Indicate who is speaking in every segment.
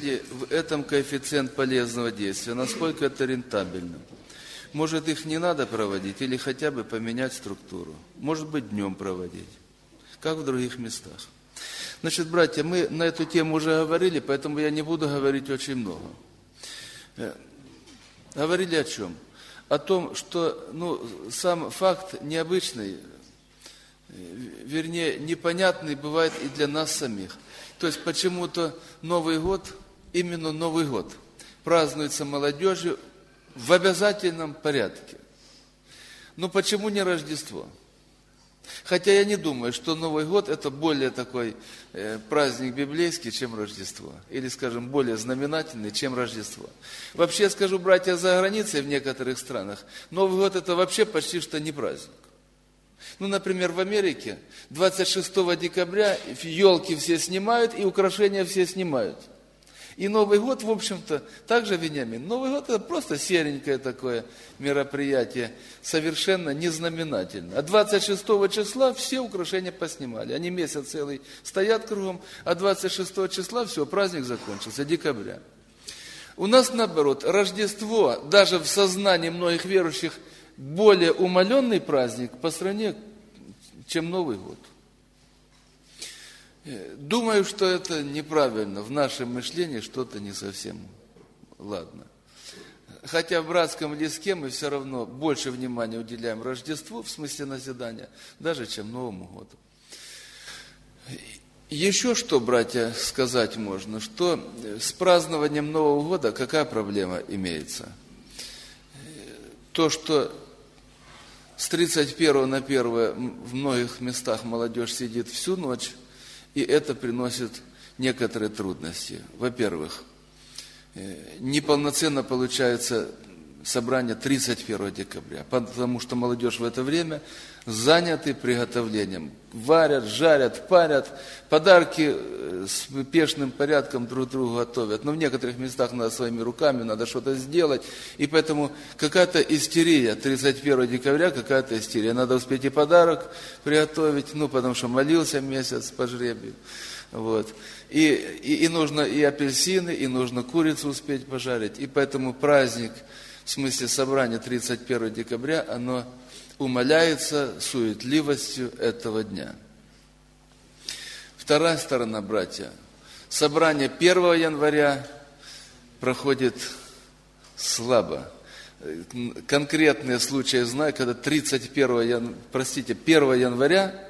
Speaker 1: ли в этом коэффициент полезного действия, насколько это рентабельно. Может, их не надо проводить или хотя бы поменять структуру. Может быть, днем проводить, как в других местах. Значит, братья, мы на эту тему уже говорили, поэтому я не буду говорить очень много. Говорили о чем? О том, что сам факт необычный, вернее, непонятный бывает и для нас самих. То есть почему-то Новый год, именно Новый год, празднуется молодежью в обязательном порядке. Но почему не Рождество? Хотя я не думаю, что Новый год это более такой праздник библейский, чем Рождество. Или, скажем, более знаменательный, чем Рождество. Вообще, скажу, братья, за границей в некоторых странах, Новый год это вообще почти что не праздник. Например, в Америке 26 декабря елки все снимают и украшения все снимают. И Новый год, в общем-то, также, Вениамин, Новый год это просто серенькое такое мероприятие, совершенно незнаменательное. А 26 числа все украшения поснимали. Они месяц целый стоят кругом, а 26 числа все, праздник закончился, декабря. У нас наоборот, Рождество, даже в сознании многих верующих, более умаленный праздник по стране, чем Новый год. Думаю, что это неправильно. В нашем мышлении что-то не совсем ладно. Хотя в братском листке мы все равно больше внимания уделяем Рождеству, в смысле назидания, даже чем Новому году. Еще что, братья, сказать можно, что с празднованием Нового года какая проблема имеется? То, что с 31 на 1 в многих местах молодежь сидит всю ночь, и это приносит некоторые трудности. Во-первых, неполноценно получается собрание 31 декабря, потому что молодежь в это время заняты приготовлением. Варят, жарят, парят, подарки с пешным порядком друг другу готовят. Но в некоторых местах надо своими руками, надо что-то сделать. И поэтому какая-то истерия, 31 декабря какая-то истерия. Надо успеть и подарок приготовить, потому что молился месяц по жребию. Вот. И нужно и апельсины, и нужно курицу успеть пожарить. И поэтому праздник, в смысле собрания 31 декабря, оно умаляется суетливостью этого дня. Вторая сторона, братья. Собрание 1 января проходит слабо. Конкретные случаи знаю, когда 1 января,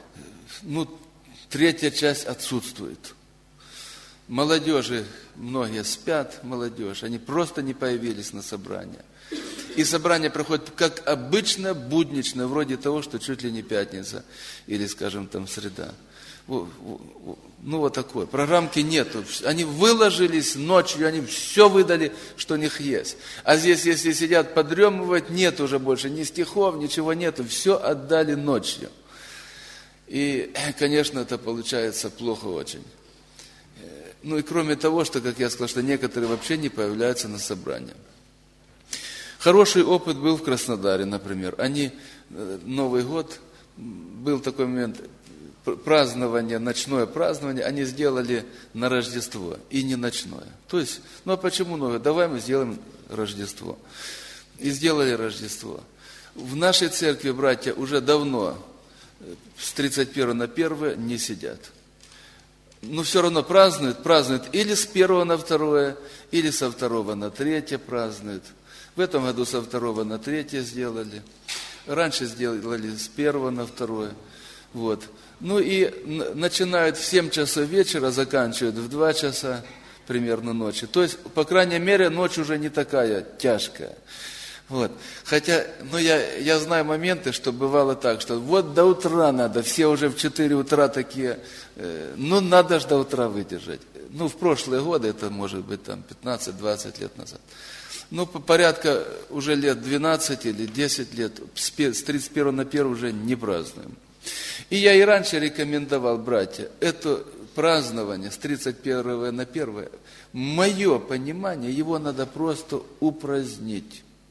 Speaker 1: третья часть отсутствует. Молодежи, многие спят, молодежь, они просто не появились на собрание. И собрание проходит как обычно, буднично, вроде того, что чуть ли не пятница или, скажем, там среда. Вот такое. Программки нету. Они выложились ночью, они все выдали, что у них есть. А здесь, если сидят подремывать, нет уже больше ни стихов, ничего нету. Все отдали ночью. И, конечно, это получается плохо очень. И кроме того, что, как я сказал, что некоторые вообще не появляются на собрании. Хороший опыт был в Краснодаре, например. Они, Новый год, был такой момент, празднование, ночное празднование, они сделали на Рождество, и не ночное. То есть, а почему Новый год? Давай мы сделаем Рождество. И сделали Рождество. В нашей церкви, братья, уже давно с 31 на 1 не сидят. Но все равно празднуют или с 1 на 2, или со 2 на 3 празднуют. В этом году со 2 на 3 сделали. Раньше сделали с 1 на 2. Вот. И начинают в 7 часов вечера, заканчивают в 2 часа примерно ночи. То есть, по крайней мере, ночь уже не такая тяжкая. Вот. Хотя, я знаю моменты, что бывало так, что вот до утра надо, все уже в 4 утра такие, надо же до утра выдержать. В прошлые годы, это может быть там 15-20 лет назад. Порядка уже лет 12 или 10 лет, с 31 на 1 уже не празднуем. И я и раньше рекомендовал, братья, это празднование с 31 на 1, мое понимание, его надо просто упразднить.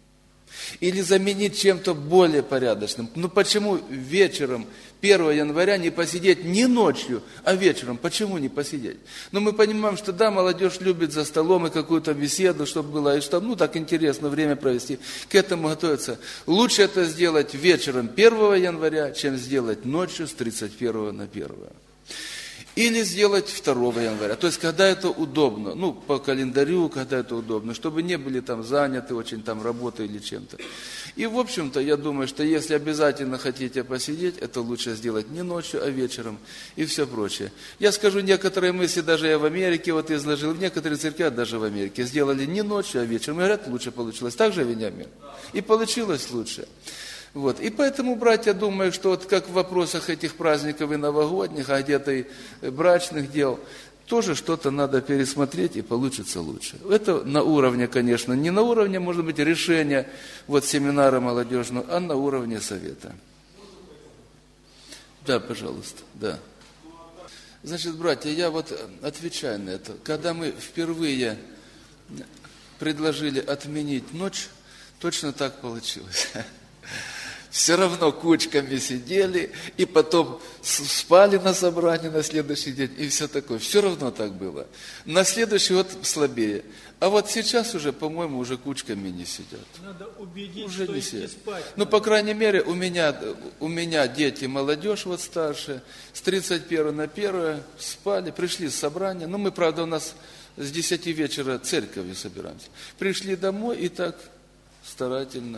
Speaker 1: Или заменить чем-то более порядочным. Ну почему вечером 1 января не посидеть не ночью, а вечером? Почему не посидеть? Ну мы понимаем, что да, молодежь любит за столом и какую-то беседу, чтобы было, и чтобы, ну так интересно время провести, к этому готовиться. Лучше это сделать вечером 1 января, чем сделать ночью с 31 на 1. Или сделать 2 января, то есть когда это удобно, ну по календарю, когда это удобно, чтобы не были там заняты очень там работой или чем-то. И в общем-то я думаю, что если обязательно хотите посидеть, это лучше сделать не ночью, а вечером и все прочее. Я скажу некоторые мысли, даже я в Америке вот изложил, в некоторых церквях даже в Америке сделали не ночью, а вечером. И говорят, лучше получилось. Так же, Вениамин? И получилось лучше. Вот. И поэтому, братья, думаю, что вот как в вопросах этих праздников и новогодних, а где-то и брачных дел, тоже что-то надо пересмотреть и получится лучше. Это на уровне, конечно, не на уровне, может быть, решения вот семинара молодежного, а на уровне совета. Да, пожалуйста, да. Значит, братья, я вот отвечаю на это. Когда мы впервые предложили отменить ночь, точно так получилось. Все равно кучками сидели, и потом спали на собрании на следующий день, и все такое. Все равно так было. На следующий год слабее. А вот сейчас уже, по-моему, уже кучками не сидят.
Speaker 2: Надо убедить,
Speaker 1: уже
Speaker 2: что
Speaker 1: не
Speaker 2: идти спать.
Speaker 1: Ну, по крайней мере, у меня дети, молодежь вот старшая, с 31 на 1 спали, пришли с собрания. Ну, мы, правда, у нас с 10 вечера церковью собираемся. Пришли домой и так старательно.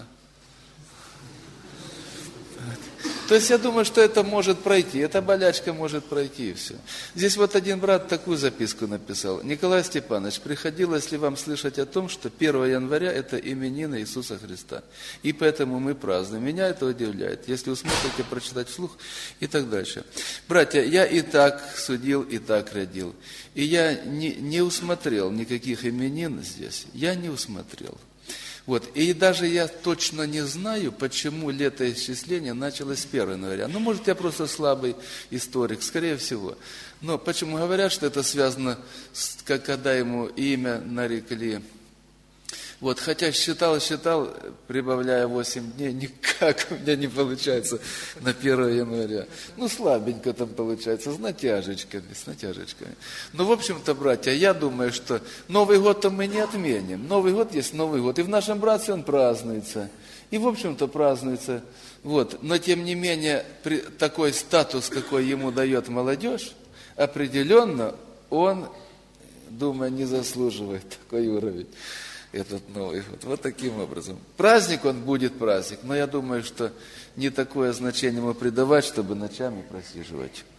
Speaker 1: То есть я думаю, что это может пройти, эта болячка может пройти и все. Здесь вот один брат такую записку написал. Николай Степанович, приходилось ли вам слышать о том, что 1 января это именины Иисуса Христа? И поэтому мы празднуем. Меня это удивляет. Если вы смотрите, прочитать вслух и так дальше. Братья, я и так судил, и так родил. И я не усмотрел никаких именин здесь. Я не усмотрел. Вот. И даже я точно не знаю, почему летоисчисление началось с 1 января. Ну, может, я просто слабый историк, скорее всего. Но почему говорят, что это связано с, когда ему имя нарекли. Вот, хотя считал, прибавляя 8 дней, никак у меня не получается на 1 января. Ну, слабенько там получается, с натяжечками. Ну, в общем-то, братья, я думаю, что Новый год-то мы не отменим. Новый год есть Новый год. И в нашем братстве он празднуется. И, в общем-то, празднуется. Вот. Но, тем не менее, такой статус, какой ему дает молодежь, определенно он, думаю, не заслуживает такой уровень. Этот Новый год. Вот таким образом. Праздник он будет праздник, но я думаю, что не такое значение ему придавать, чтобы ночами просиживать.